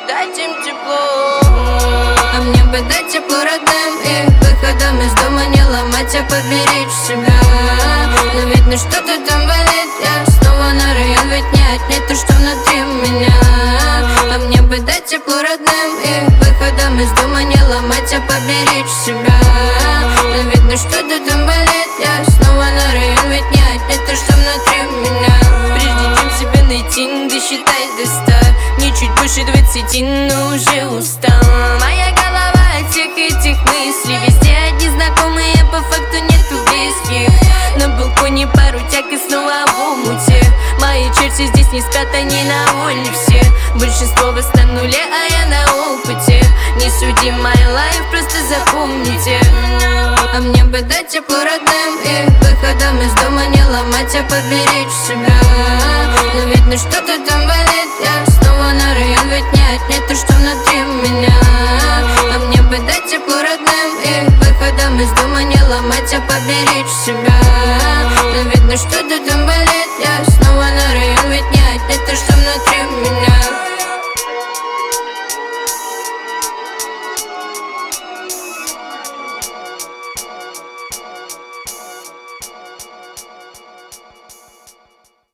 дать им тепло. А мне бы дать тепло родным и выходом из дома не ломать, а поберечь себя. Но видно, что-то там болит, я снова на район, ведь не отнять то, что внутри меня. А мне бы дать тепло родным и выходом из дома не ломать, а поберечь себя. Но видно, что-то там болит, я снова на район, ведь не отнять то, что внутри меня. Прежде чем себя найти, досчитай до 100. Мне чуть больше 20, но уже устала. Моя голова от всех этих мыслей. Везде одни знакомые, по факту нету близких. На балконе пару тяг и снова в омуте. Мои черти здесь не спят, они на воле все. Большинство вас на нуле, а я на опыте. Не суди мой лайф, просто запомните. А мне бы дать тепло родным и выходом из дома не ломать, а поберечь себя. Но видно, что-то там болит, я снова на район, ведь не отнять то, что внутри меня. А мне бы дать тепло родным и выходом из дома не ломать, а поберечь себя. Но видно, что-то там болит.